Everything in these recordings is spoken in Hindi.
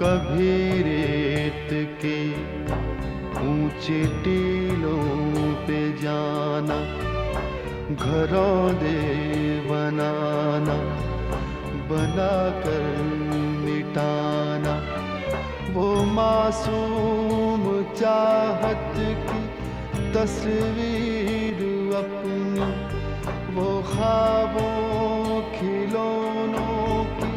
कभी रेत के ऊंचे टीलों पे जाना, घरों दे बनाना, बनाकर मिटाना। वो मासूम चाहत की तस्वीर अपनी, वो ख्वाबों खिलौनों की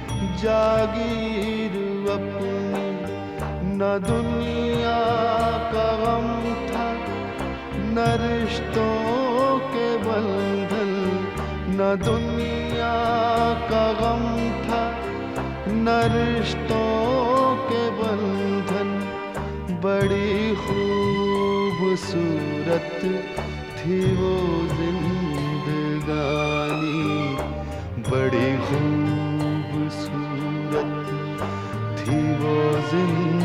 जागीर अपनी। न दुनिया का गम था, न रिश्तों के बंधन, न दुनिया का गम था, न रिश्तों के बंधन। बड़ी खूबसूरत थी वो जिंदगानी, बड़ी खूबसूरत थी वो जिंदगानी।